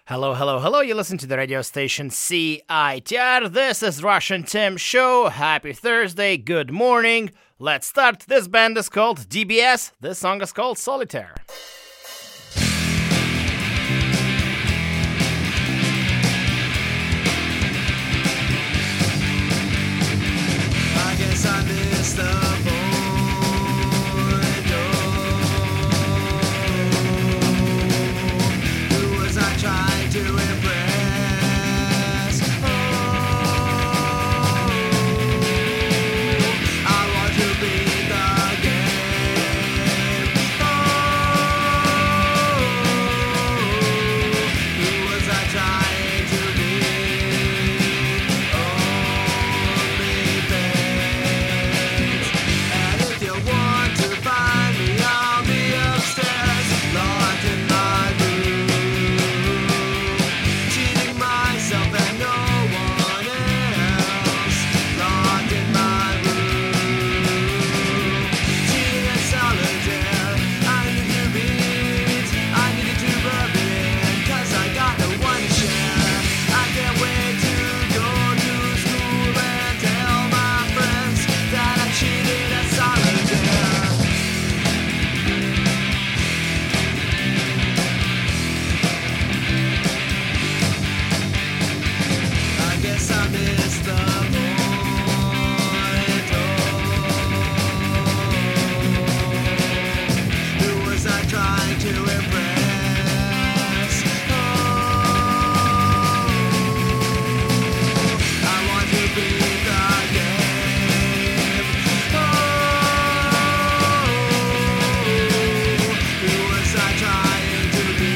Hello, hello, hello. You listen to the radio station CITR. This is Russian Tim Show. Happy Thursday. Good morning. Let's start. This band is called DBS. This song is called Solitaire. I guess I missed the trying to impress. Oh, I want to beat the game. Oh, who was I trying to be? Only things. And if you want to find me, I'll be upstairs, locked in my room. Myself and no one else, locked in my room, cheating at solitaire. I need to beat, I needed to rub it in, 'cause I got no one share. I can't wait to go to school and tell my friends that I cheated at solitaire. I guess I missed the point. Oh, who was I trying to impress? Oh, I want to beat the game. Oh, who was I trying to be?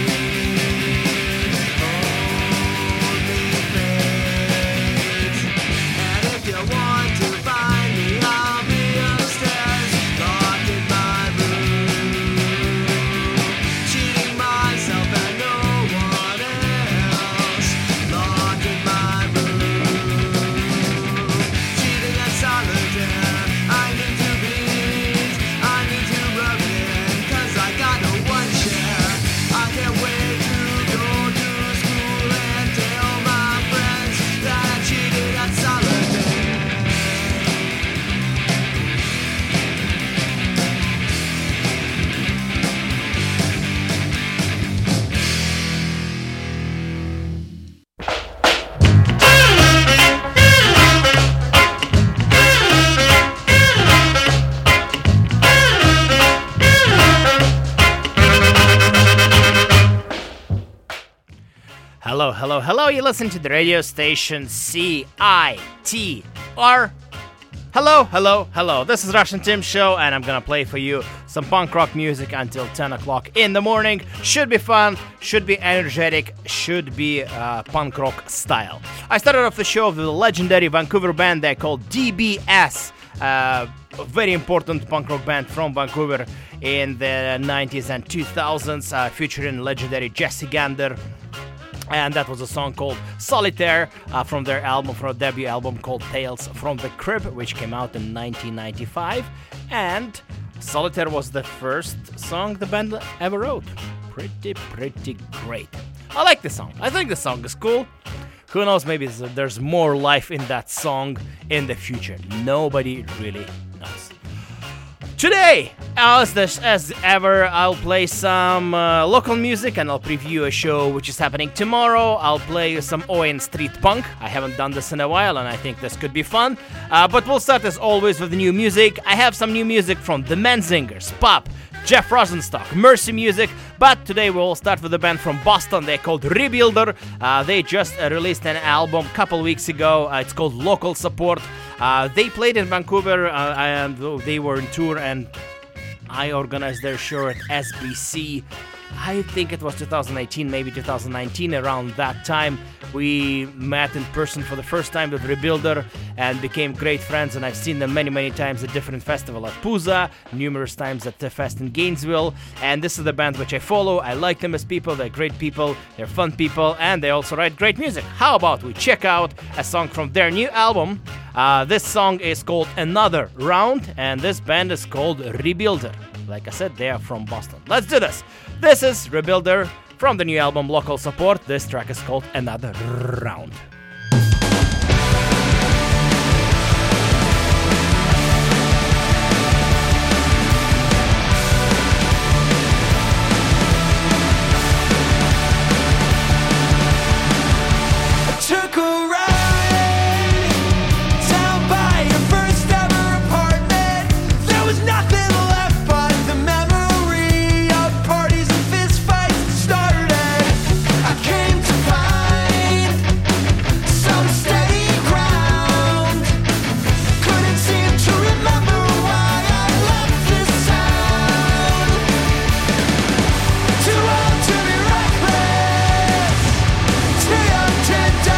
And if you want to find me, I'll be upstairs, locked in my room, cheating myself and no one else, locked in my room, cheating at solitaire. I need to beat, I need to rub it in, 'cause I got no one share. I can't wait to go to school and tell my friends that I cheated at solitaire. Hello, hello, hello. You listen to the radio station CITR. Hello, hello, hello. This is Russian Tim Show, and I'm gonna play for you some punk rock music until 10 o'clock in the morning. Should be fun, should be energetic, should be punk rock style. I started off the show with a legendary Vancouver band. They're called DBS. A very important punk rock band from Vancouver in the 90s and 2000s, featuring legendary Jesse Gander. And that was a song called Solitaire from their album, from a debut album called Tales from the Crib, which came out in 1995. And Solitaire was the first song the band ever wrote. Pretty great. I like this song. I think the song is cool. Who knows, maybe there's more life in that song in the future. Nobody really knows. Today, as ever, I'll play some local music and I'll preview a show which is happening tomorrow. I'll play some Owen Street Punk. I haven't done this in a while and I think this could be fun. But we'll start as always with the new music. I have some new music from The Menzingers, Pop, Jeff Rosenstock, Mercy Music. But today we'll start with a band from Boston. They're called Rebuilder. They just released an album a couple weeks ago. It's called Local Support. They played in Vancouver and they were on tour, and I organized their show at SBC. I think it was 2018, maybe 2019, around that time. We met in person for the first time with Rebuilder and became great friends, and I've seen them many times at different festivals at Puza, numerous times at the fest in Gainesville, and this is the band which I follow. I like them as people. They're great people, they're fun people, and they also write great music. How about we check out a song from their new album? This song is called Another Round, and this band is called Rebuilder. Like I said, they are from Boston. Let's do this. This is Rebuilder from the new album Local Support. This track is called Another Round. Took a ride down by your first ever apartment. There was nothing left but the memory of parties and fist fights that started. I came to find some steady ground. Couldn't seem to remember why I left this town. Too old to be reckless, too young to die.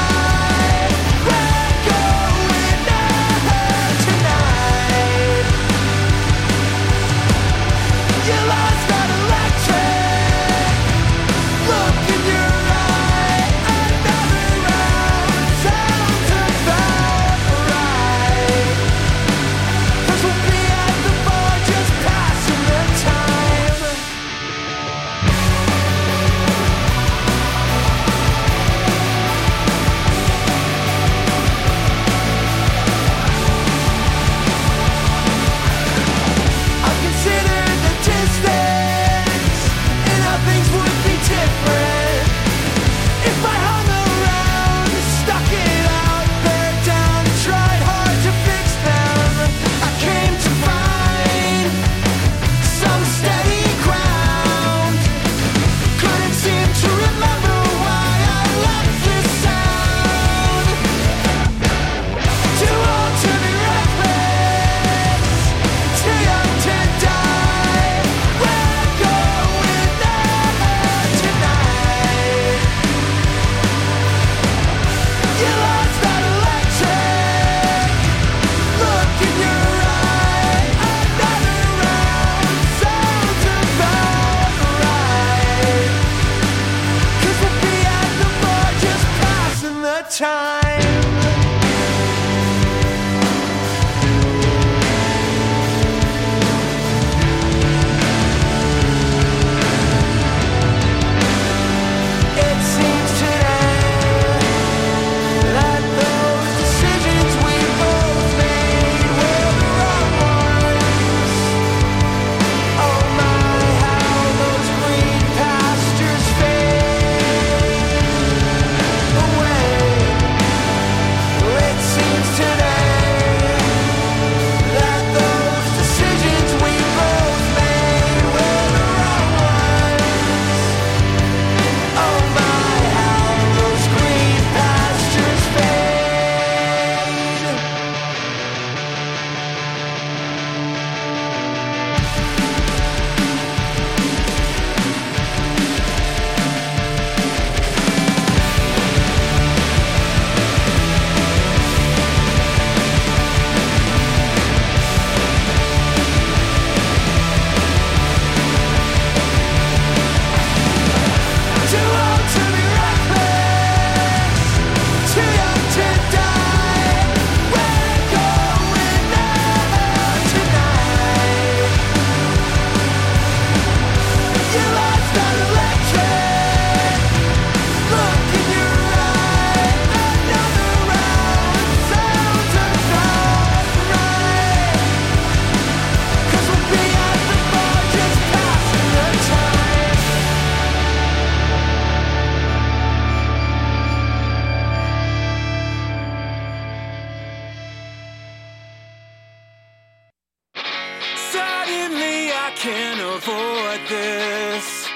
Can't avoid this.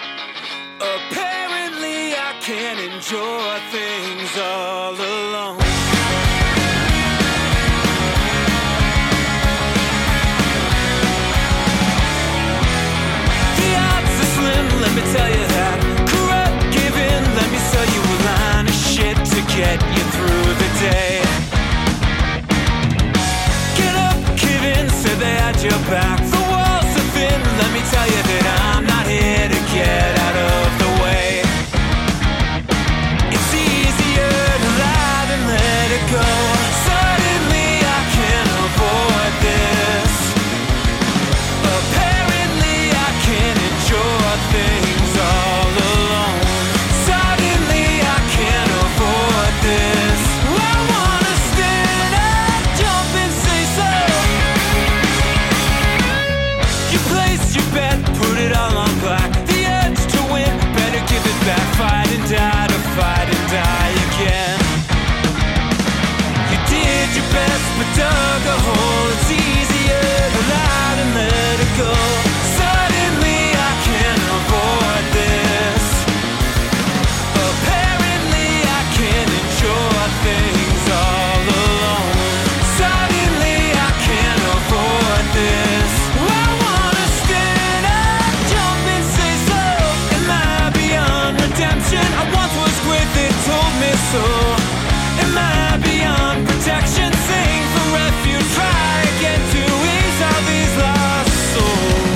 Apparently I can't enjoy things all alone. The odds are slim, let me tell you that. Corrupt, give in, let me sell you a line of shit to get you through the day. Get up, give in, say they had your back. Let me tell you that I'm not here to get out of the way. It's easier to lie than live. once was quick, they told me so. Am I beyond protection? Sing for refuge, try again to ease all these lost souls.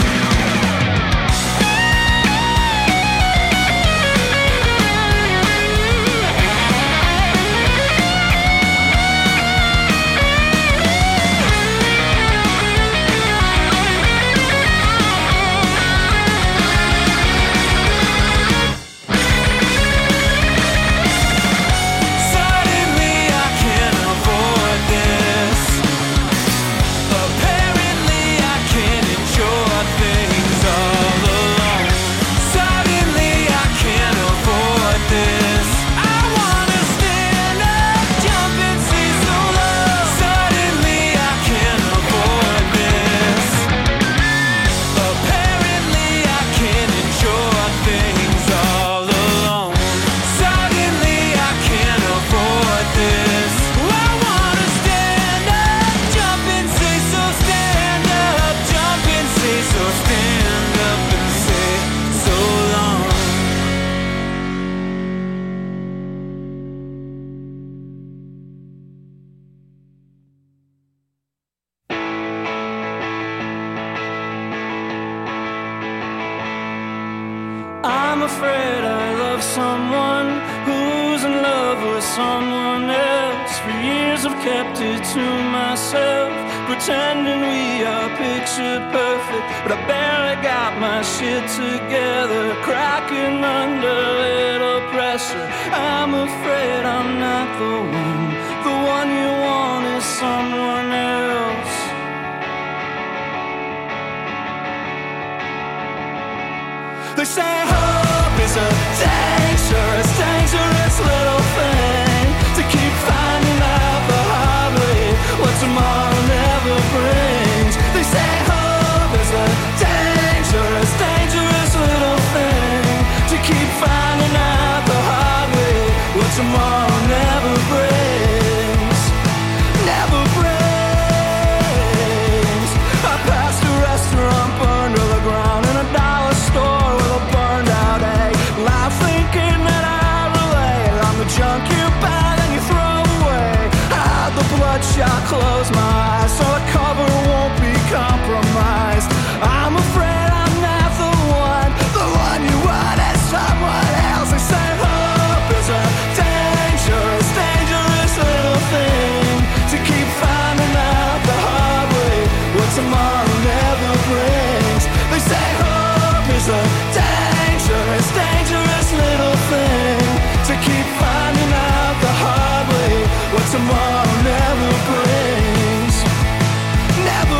I'm afraid I love someone who's in love with someone else. For years I've kept it to myself, pretending we are picture perfect, but I barely got my shit together, cracking under little pressure. I'm afraid I'm not the one you want is someone else. They say hope is a dangerous, dangerous little thing to keep finding out the hard way what tomorrow never brings. They say hope is a dangerous, dangerous little thing to keep finding out the hard way what tomorrow never brings. Never brings. I passed a restaurant burned to the ground and a dollar store with a burned out egg. Life thinking that I relate. I'm the junk you buy and you throw away. I had the bloodshot, close my eyes so the cover won't be compromised. I'm afraid I'm not the one you want is someone else. They say hope is a dangerous, dangerous little thing to keep finding out the hard way what tomorrow never brings. They say hope is a dangerous, dangerous little thing to keep finding out the hard way what tomorrow never brings. Never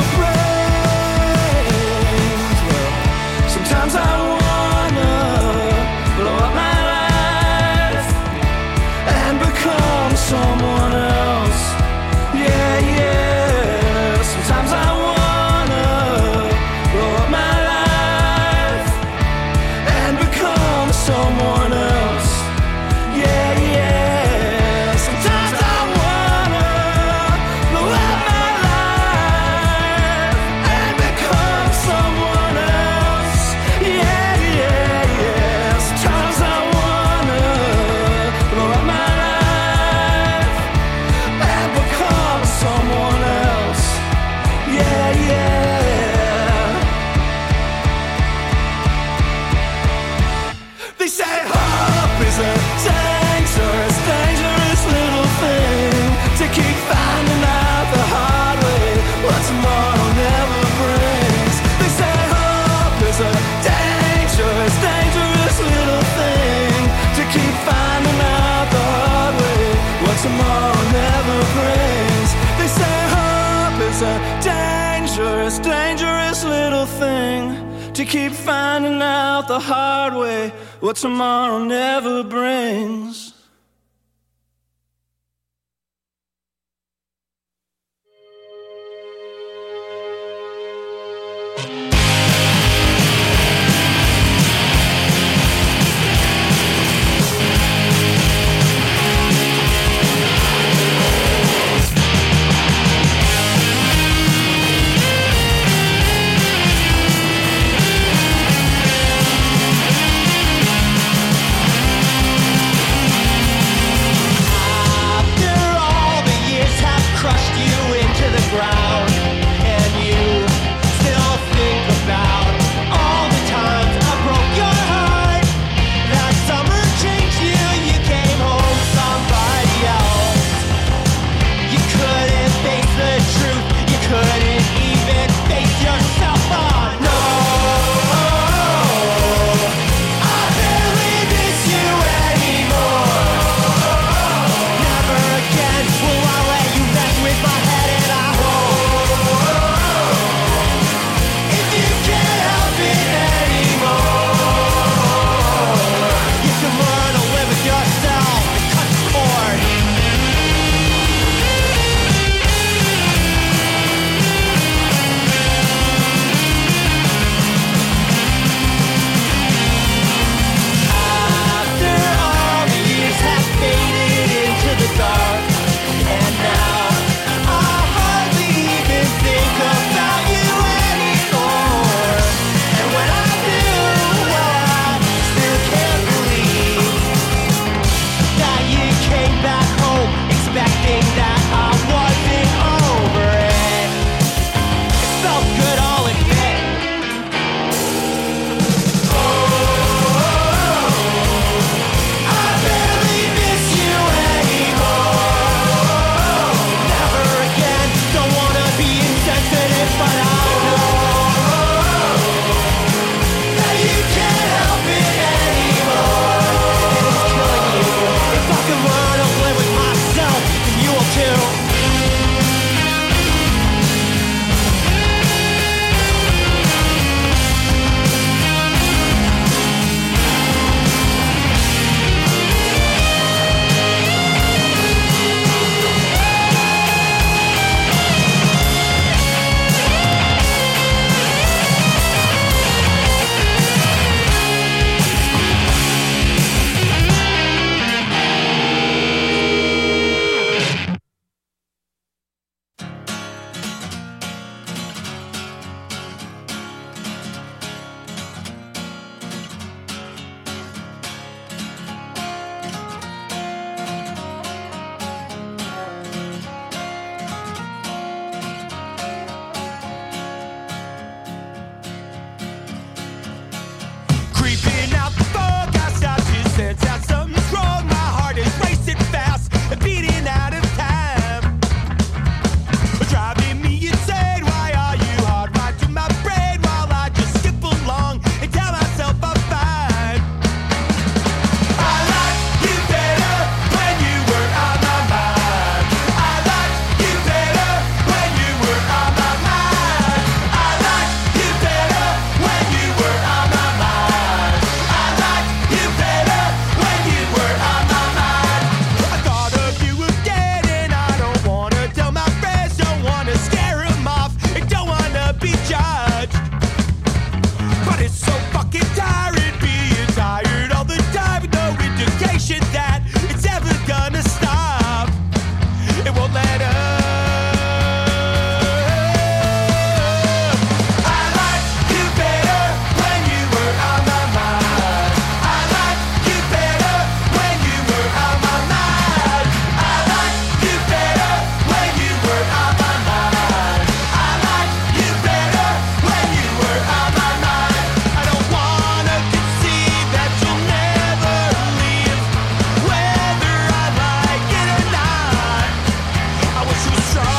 brings. Well, sometimes I wanna blow up my life and become someone else. Yeah, yeah. Sometimes I wanna blow up my life and become someone else. Yeah, yeah. Sometimes I wanna blow up my life and become someone else. Yeah, yeah, yeah. Sometimes I wanna blow up my life and become someone else. Yeah, yeah. They say hope is a dangerous, dangerous little thing to keep finding out the hard way what tomorrow never brings. They say hope is a dangerous, dangerous little thing to keep finding out the hard way what tomorrow never brings. They say hope is a dangerous, dangerous little thing to keep finding out the hard way what tomorrow never brings. illusion that it's ever gonna stop. It won't let up. I liked you better when you were on my mind. I liked you better when you were on my mind. I liked you better when you were on my mind. I liked you better when you were on my mind. I don't wanna concede that you'll never leave, whether I like it or not. I wish you were strong.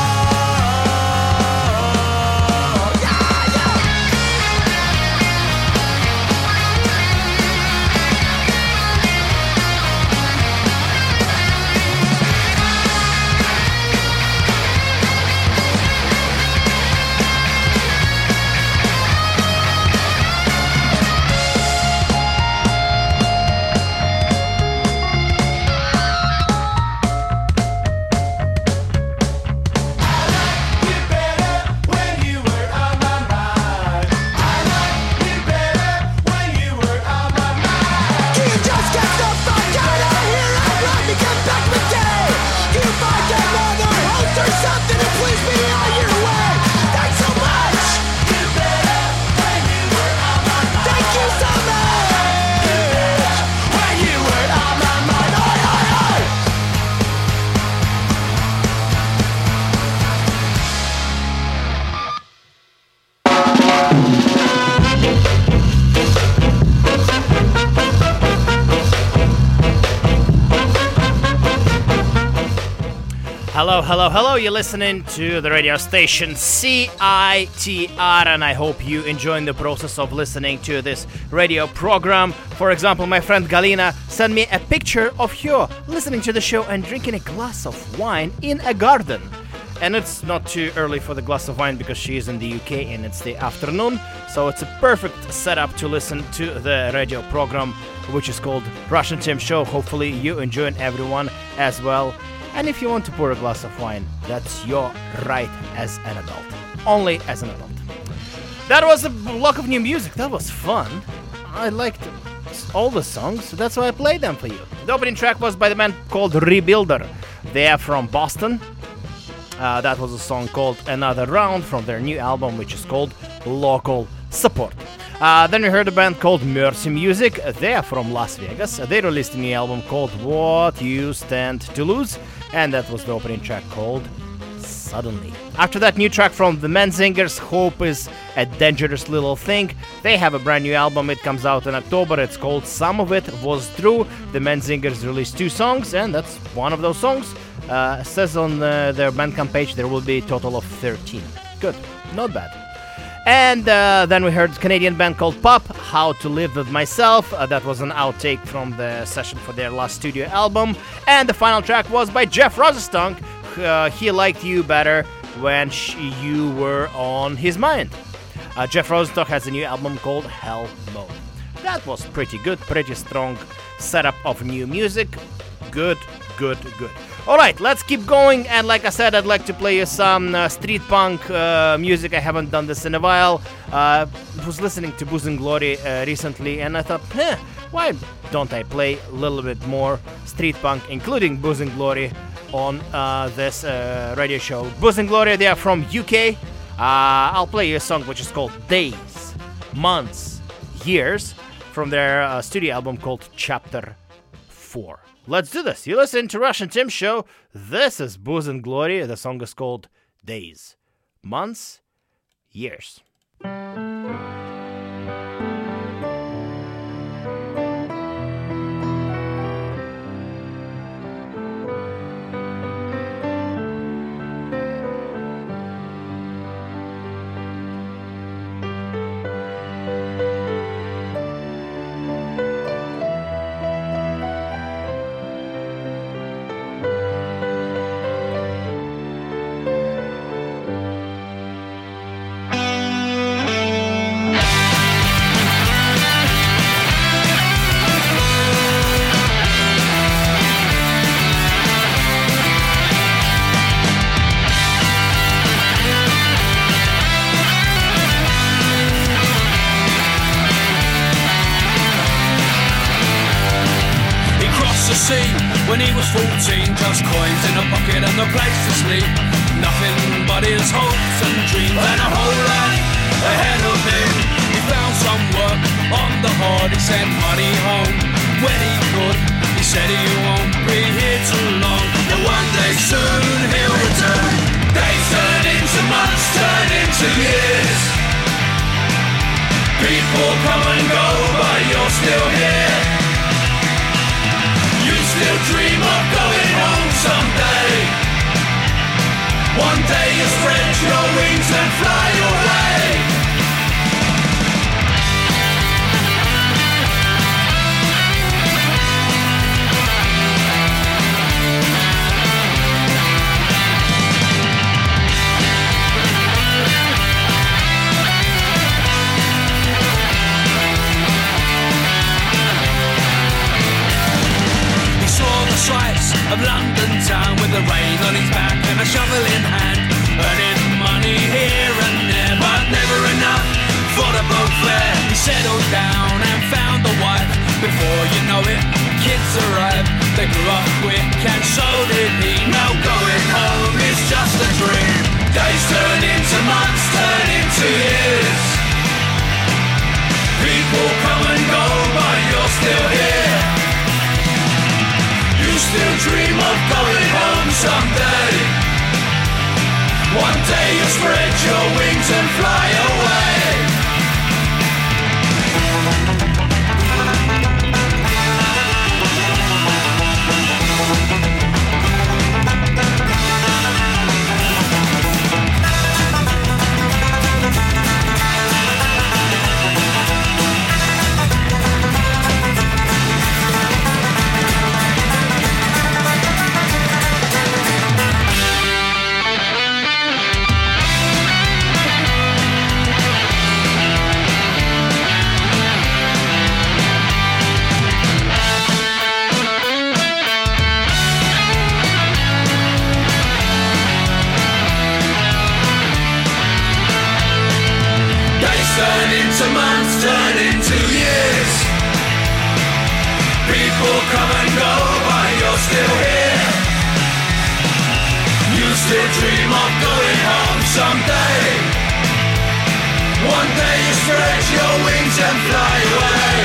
You better when you were on my mind. I liked you better when you were on my mind. Can you just get the fuck out of here and let me get back my day? Can you find another host or something to please me on your way? Thanks so much. You better when you were on my mind. Thank you so much. When you were on my mind. Oi, oi, oi. Hello, hello, hello. You're listening to the radio station CITR, and I hope you enjoying the process of listening to this radio program. For example, my friend Galina sent me a picture of her listening to the show and drinking a glass of wine in a garden. And it's not too early for the glass of wine because she is in the UK and it's the afternoon. So it's a perfect setup to listen to the radio program, which is called Russian Tim Show. Hopefully you enjoying everyone as well. And if you want to pour a glass of wine, that's your right as an adult. Only as an adult. That was a block of new music. That was fun. I liked all the songs, so that's why I played them for you. The opening track was by the band called Rebuilder. They are from Boston. That was a song called Another Round from their new album, which is called Local Support. Then we heard a band called Mercy Music. They are from Las Vegas. They released a new album called What You Stand to Lose, and that was the opening track called Suddenly. After that, new track from the Menzingers, Hope is a Dangerous Little Thing. They have a brand new album. It comes out in October. It's called Some of It Was True. The Menzingers released 2 songs, and that's one of those songs. It says on their Bandcamp page there will be a total of 13. Good, not bad. And then we heard a Canadian band called Pop, How to Live With Myself. That was an outtake from the session for their last studio album. And the final track was by Jeff Rosenstock. He liked you better when you were on his mind. Jeff Rosenstock has a new album called Hell Mode. That was pretty good, pretty strong setup of new music. Good, good, good. Alright, let's keep going, and like I said, I'd like to play you some street punk music. I haven't done this in a while. I was listening to Booze and Glory recently, and I thought, why don't I play a little bit more street punk, including Booze and Glory, on this radio show. Booze and Glory, they are from UK. I'll play you a song which is called Days, Months, Years, from their studio album called Chapter 4. Let's do this. You listen to Russian Tim Show. This is Booze and Glory. The song is called Days, Months, Years. used to see when he was 14, just coins in a pocket and a place to sleep. Nothing but his hopes and dreams and a whole life ahead of him. He found some work on the hard, he sent money home when he could. He said he won't be here too long, and one day soon he'll return. Days turn into months, turn into years. People come and go, but you're still here. You still dream of going home someday. One day you spread your wings and fly away. Sights of London town with the rain on his back and a shovel in hand, earning money here and there, but never enough for the boat fare. He settled down and found a wife. Before you know it, kids arrived. They grew up quick and so did he. Now going home is just a dream. Days turn into months, turn into years. People come and go, but you're still here. You still dream of going home someday. One day you'll spread your wings and fly away. Turn into months, turn into years. People come and go, but you're still here. You still dream of going home someday. One day you spread your wings and fly away.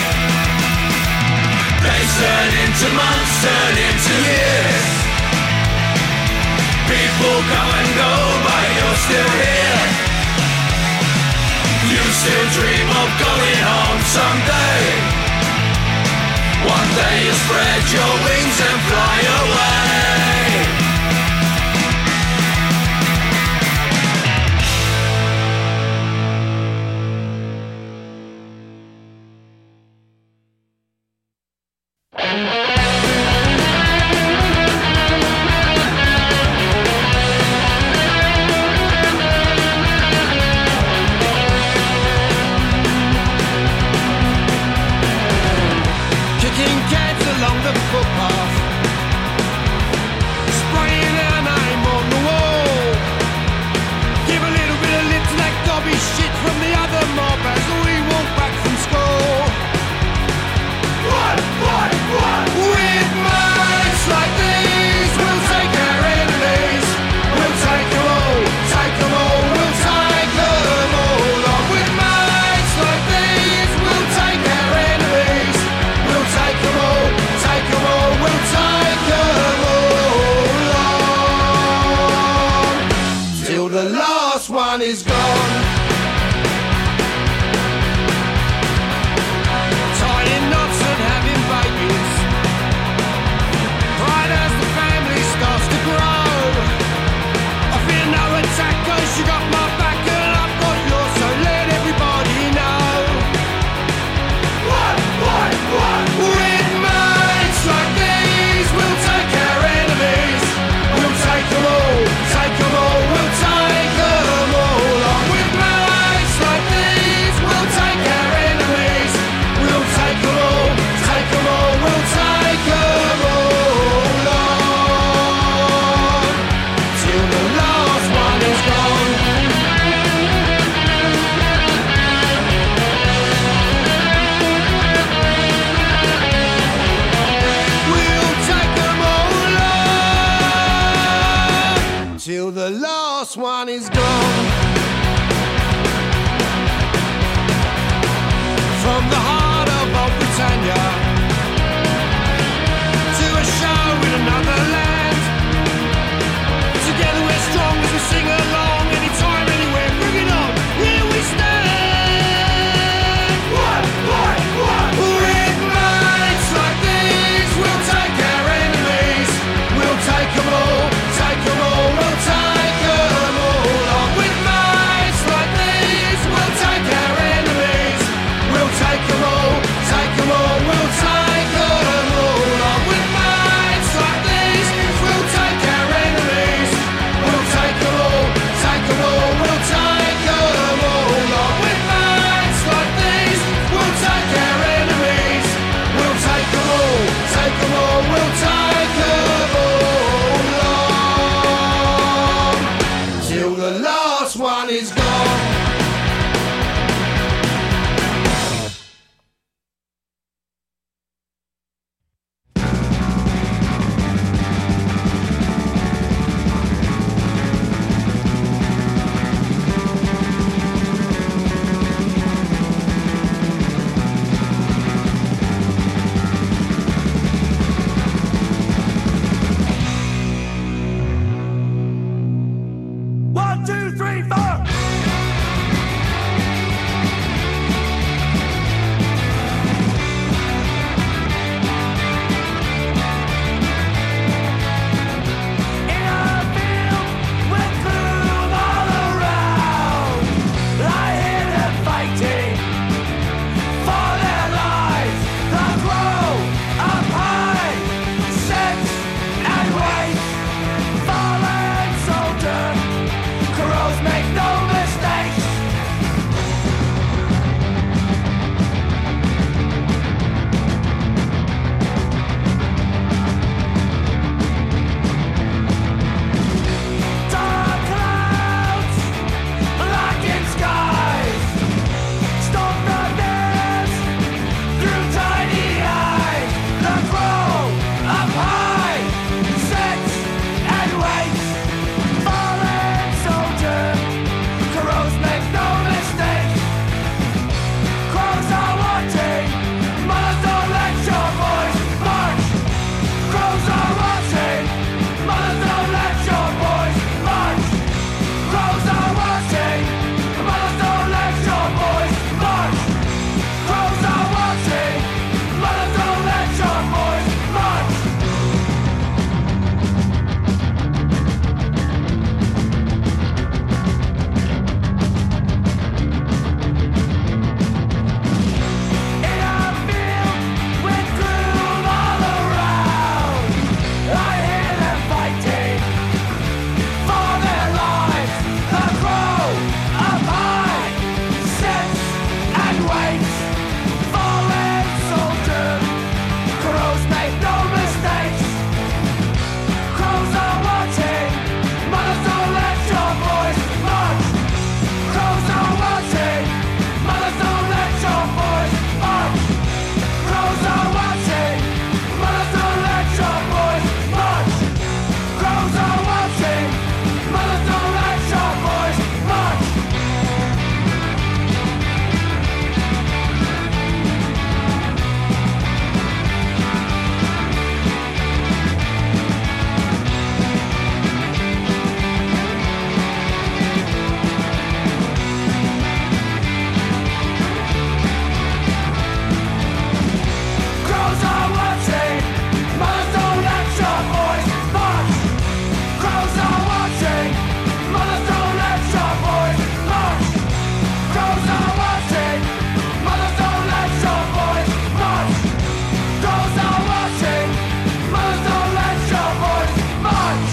Days turn into months, turn into years. People come and go, but you're still here. You still dream of going home someday. One day you spread your wings and fly away. Kicking cats along the footpath. last one is gone. From the heart of old Britannia to a show in another land. Together we're strong as we sing along. Anytime, anywhere, bring it on. Here we stand. What? With minds like these, we'll take our enemies. We'll take them all, take them all, we'll take them all on. With minds like these, we'll take our enemies. We'll take them all, we'll take them all on. With minds like these, we'll take our enemies. We'll take them all, we'll take them all on. With minds like these, we'll take our enemies. We'll take them all, we'll take them all on. Till the last one is gone. One, two, three, four. In a field with gloom all around, I hear them fighting for their lives. The grow up high, sit and wait. Fallen soldier, crows make no mistakes. Dark clouds, blackened skies, storm thunders through tiny eyes. The crow up high sits and waits. Fallen soldier, crows make no mistakes. Crows are watching, mothers don't let your voice march. Crows are watching, mothers don't let your voice march. Crows are watching, mothers don't let your voice march. Crows are watching, mothers don't let your voice march. In a field with gloom all around, I hear them fighting for their lives. The crow up high sits and waits. Fallen soldier, crows make no mistakes. Crows are watching, mothers don't let your voice march. Crows are watching, mothers don't let your voice march. Crows are watching, mothers don't let your voice march. Crows are watching, mothers don't let your voice march. Crows are watching, mothers don't let your voice march. Crows are watching, mothers don't let your voice march. Crows are watching, mothers don't let your voice march. Crows are watching, mothers don't let your voice march.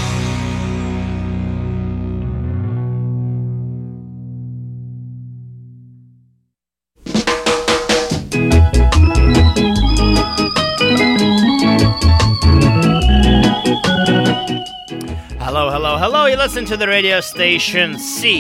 Hello. You listen to the radio station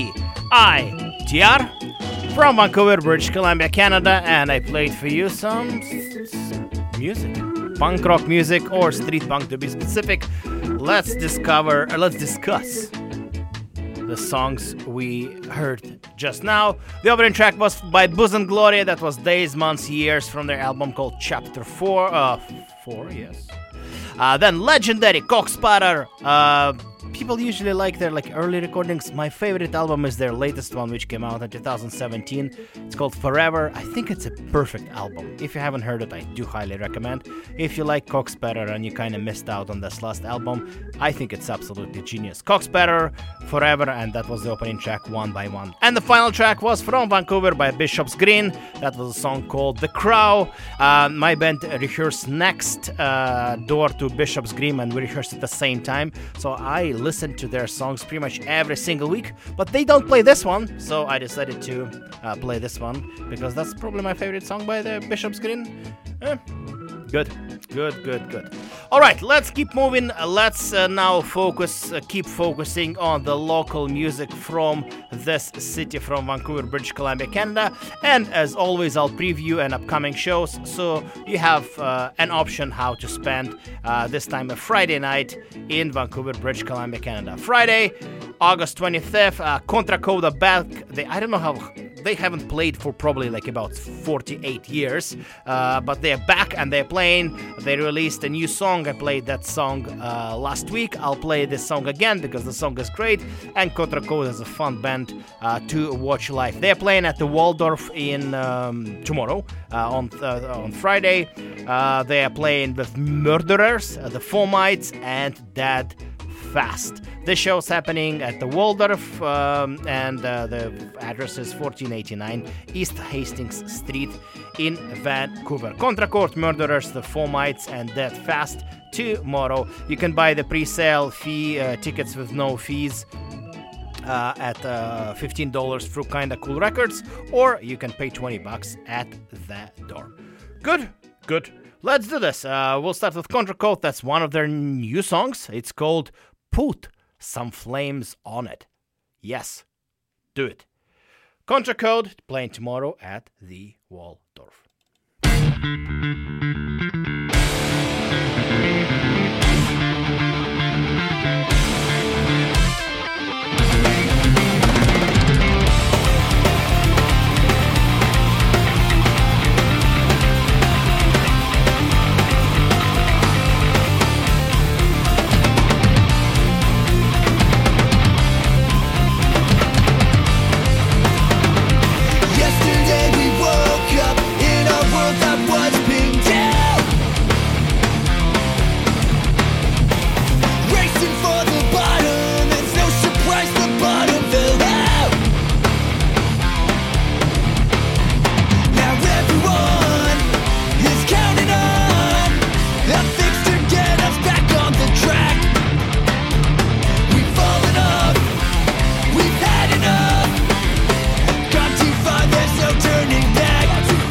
CITR from Vancouver, British Columbia, Canada, and I played for you some music. Punk rock music or street punk to be specific. Let's discuss the songs we heard just now. The opening track was by Buzz and Gloria. That was Days, Months, Years from their album called Chapter 4. 4, yes. Then legendary Cock Sputter. People usually like their early recordings. My favorite album is their latest one, which came out in 2017. It's called Forever. I think it's a perfect album. If you haven't heard it, I do highly recommend. If you like Cock Sputter and you kind of missed out on this last album, I think it's absolutely genius. Cock Sputter, Forever, and that was the opening track, One by One. And the final track was from Vancouver by Bishop's Green. That was a song called The Crow. My band rehearsed next door to Bishop's Green, and we rehearsed at the same time. So I listen to their songs pretty much every single week, but they don't play this one, so I decided to play this one because that's probably my favorite song by the Bishop's Green. Good. All right, let's keep moving. Let's now keep focusing on the local music from this city, from Vancouver, British Columbia, Canada. And as always, I'll preview an upcoming shows, so you have an option how to spend this time a Friday night in Vancouver, British Columbia, Canada. Friday, August 25th, Contra Coda back. I don't know how. They haven't played for probably about 48 years, but they're back and they're playing. They released a new song. I played that song last week. I'll play this song again because the song is great, and Contra Coda is a fun band to watch live. They're playing at the Waldorf in tomorrow on Friday. They are playing with Murderers, the Fomites, and Dead Fast. This show's happening at the Waldorf, and the address is 1489 East Hastings Street in Vancouver. Contra Court, Murderers, the Fomites, and Dead Fast tomorrow. You can buy the pre-sale fee tickets with no fees at $15 through Kinda Cool Records, or you can pay $20 at the door. Good. Let's do this. We'll start with Contra Court. That's one of their new songs. It's called Put Some Flames on It. Yes, do it. Contra Code playing tomorrow at the Waldorf. Yesterday we woke up in a world that was pinned down, racing for the bottom. It's no surprise the bottom fell out. Now everyone is counting on a fix to get us back on the track. We've fallen off, we've had enough. Gone too far, there's no turning back.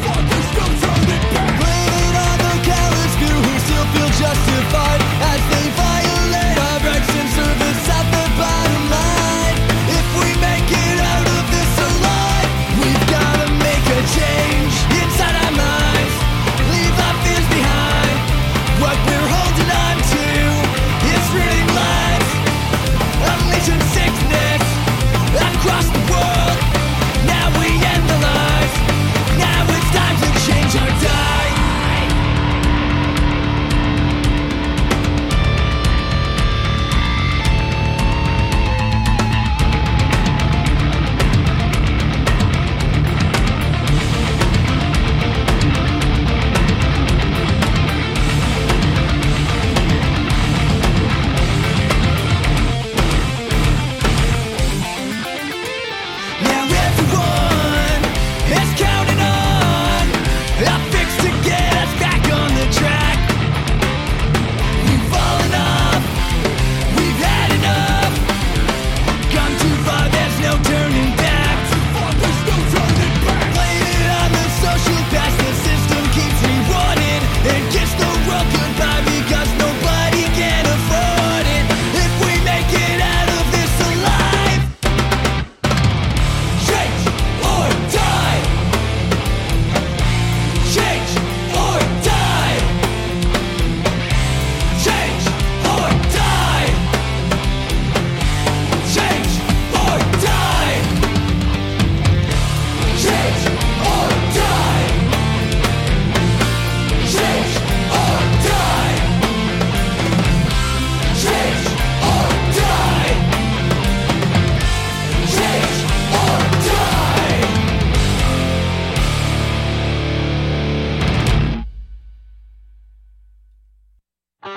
Blaming on the callous few who still feel justified as they violate our rights and service at the bottom line. If we make it out of this alive, we've gotta make a change inside our minds. Leave our fears behind. What we're holding on to is ruining lives, unleashing sickness across the world. Now we end the lies. Now it's time to change or die.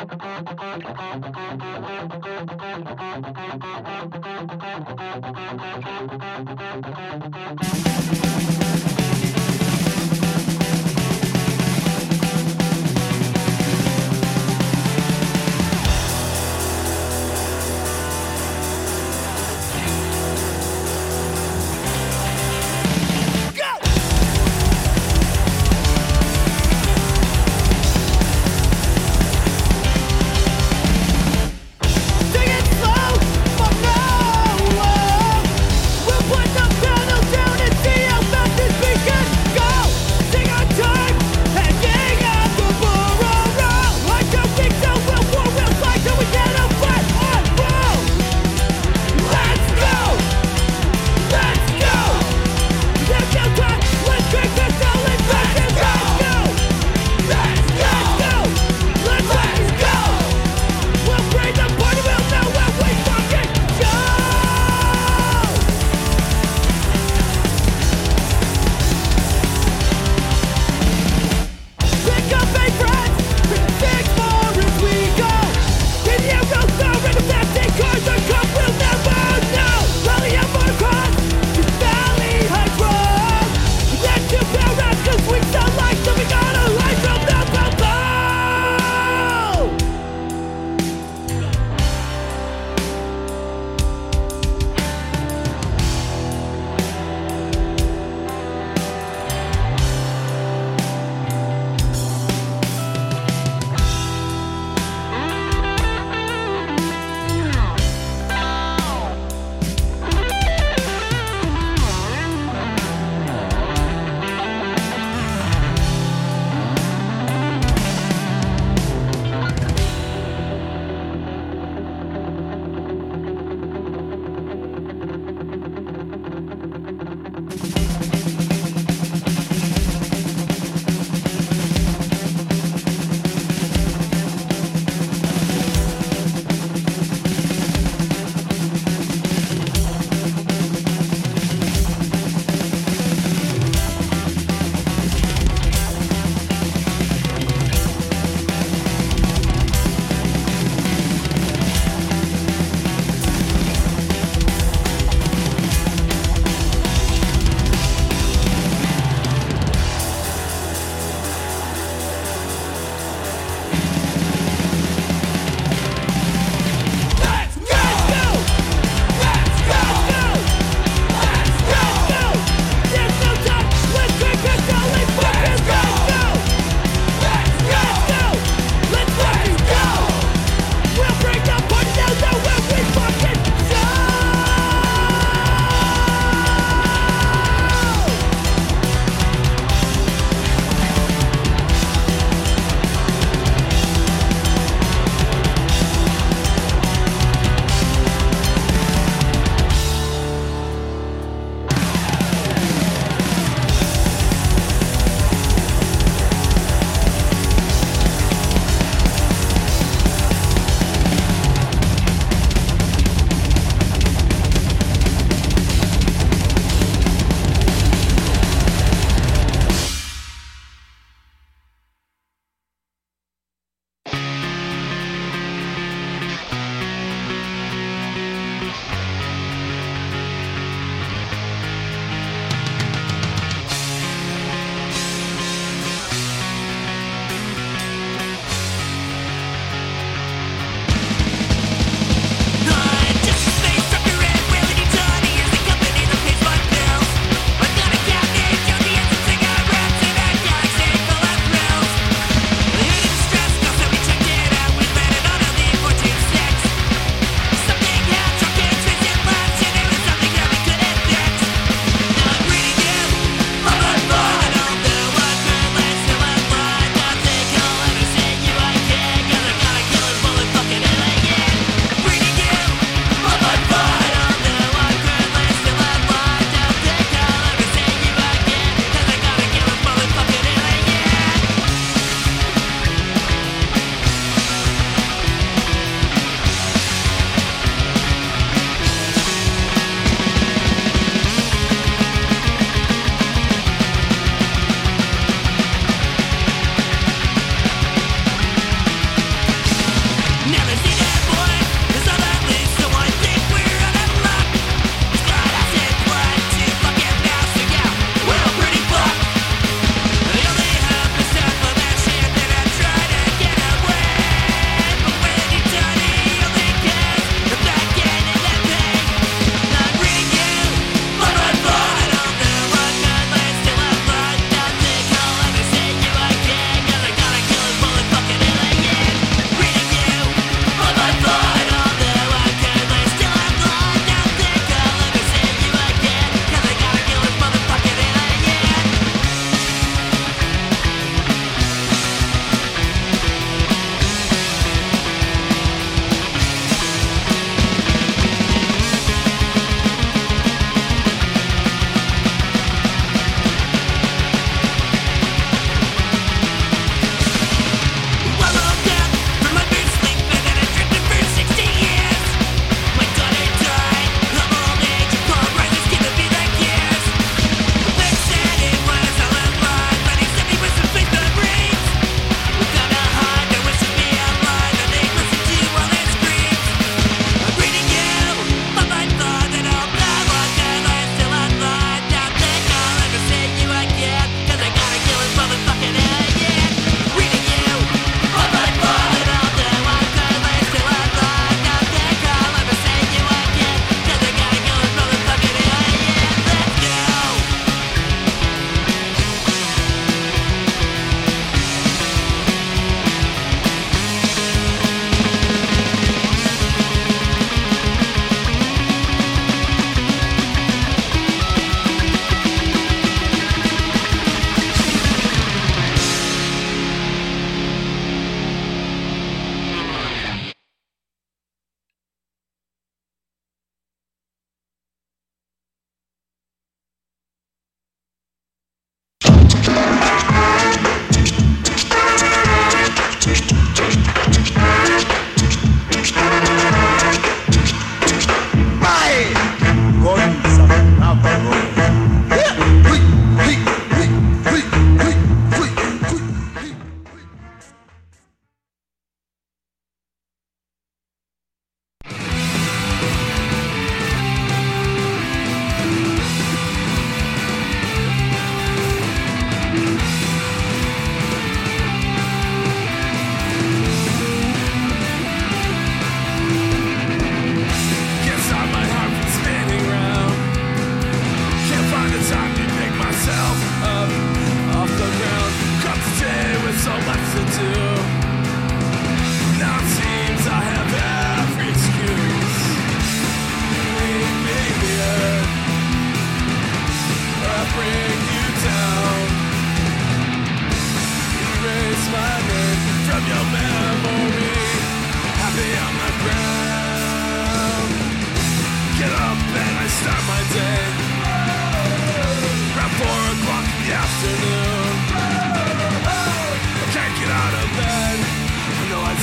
We'll put the pedal down and see how fast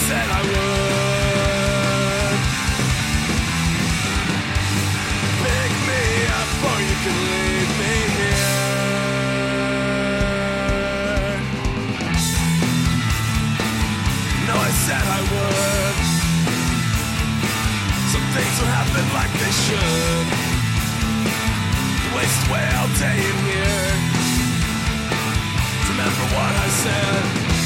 said I would. Pick me up or you can leave me here. No, I said I would. Some things will happen like they should. Waste away all day in here. Remember what I said.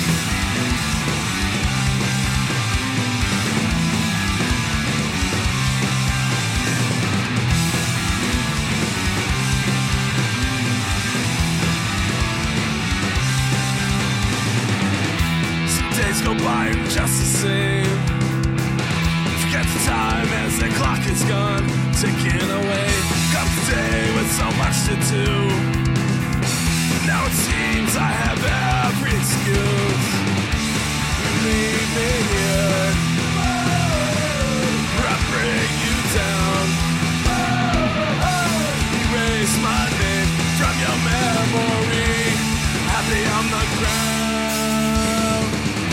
Some days go by just the same. Forget the time as the clock is gone, ticking away. Comes a day with so much to do. Now it seems I have every excuse. Leave me here, or I bring you down. Erase my name from your memory. Happy on the ground.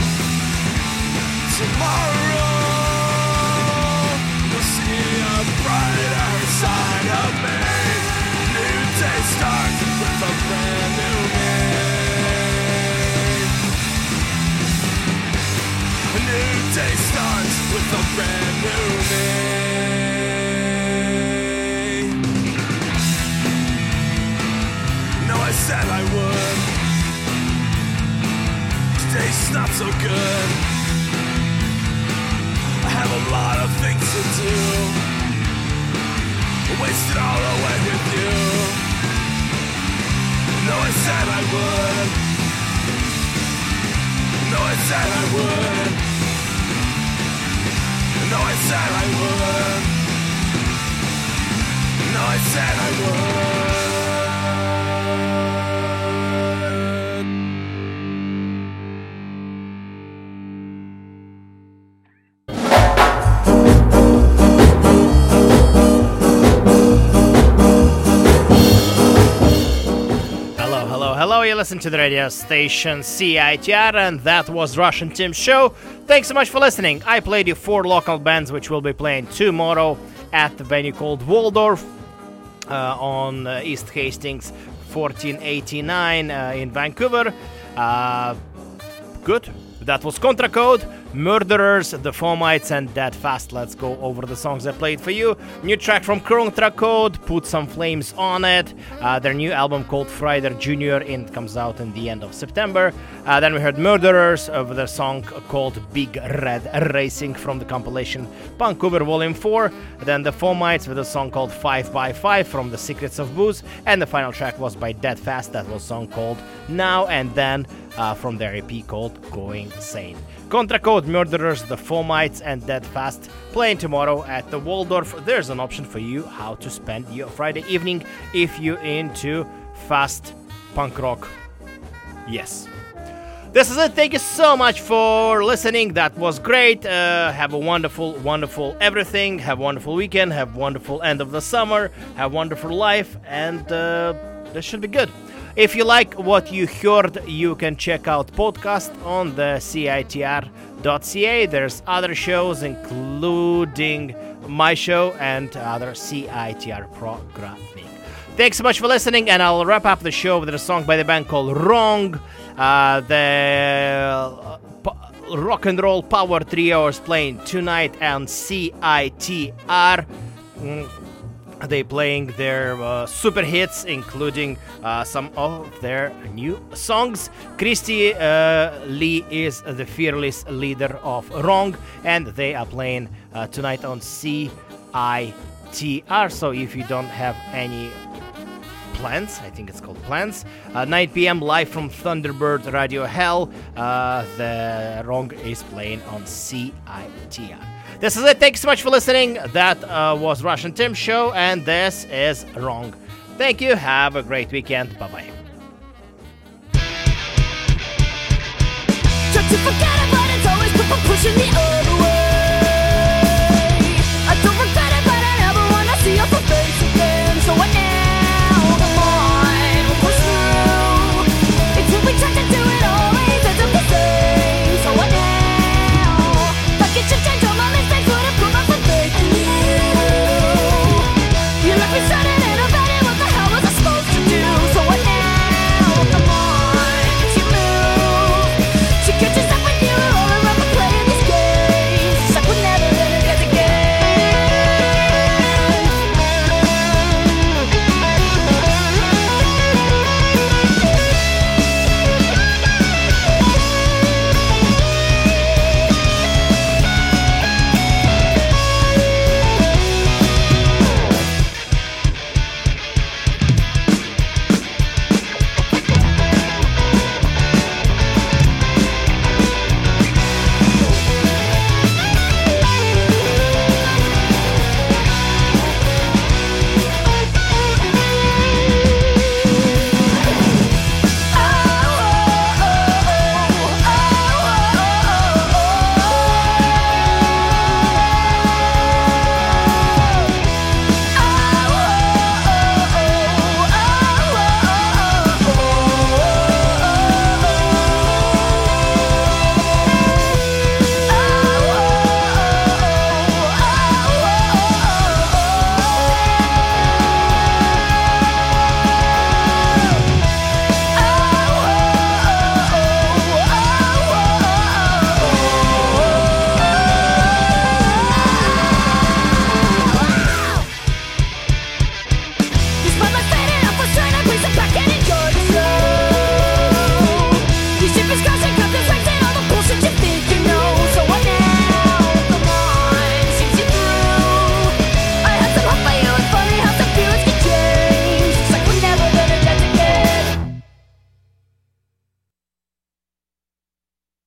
Tomorrow you'll see a brighter side of me. New day starts with a brand new name. A new day starts with a brand new name. No, I said I would. Today's not so good. I have a lot of things to do. Waste it all away with you. No, I said I would. No, I said I would. No, I said I would. No, I said I would. Hello, you listen to the radio station CITR, and that was Russian Tim's show. Thanks so much for listening. I played you 4 local bands which will be playing tomorrow at the venue called Waldorf on East Hastings 1489 in Vancouver. Good. That was Contra Code, Murderers, The Fomites, and Dead Fast. Let's go over the songs I played for you. New track from Contra Code, Put Some Flames on It. Their new album called Friday Jr. It comes out in the end of September. Then we heard Murderers with a song called Big Red Racing from the compilation Vancouver Volume 4. Then The Fomites with a song called 5x5 from The Secrets of Booze. And the final track was by Dead Fast. That was a song called Now and Then from their EP called Going Sane. Contra Code, Murderers, The Fomites, and Dead Fast playing tomorrow at the Waldorf. There's an option for you how to spend your Friday evening if you're into fast punk rock. Yes. This is it. Thank you so much for listening. That was great. Have a wonderful, wonderful everything. Have a wonderful weekend. Have a wonderful end of the summer. Have a wonderful life. And this should be good. If you like what you heard, you can check out podcast on the CITR.ca. There's other shows, including my show and other CITR programming. Thanks so much for listening, and I'll wrap up the show with a song by the band called Wrong. The rock and roll power trio is playing tonight on CITR. They playing their super hits, including some of their new songs. Christy Lee is the fearless leader of Wrong, and they are playing tonight on CITR. So if you don't have any plans, I think it's called plans, 9 p.m. live from Thunderbird Radio Hell, the Wrong is playing on CITR. This is it. Thanks so much for listening. That was Russian Tim Show, and this is Wrong. Thank you. Have a great weekend. Bye-bye. Try to forget it, but it's always pushing me over.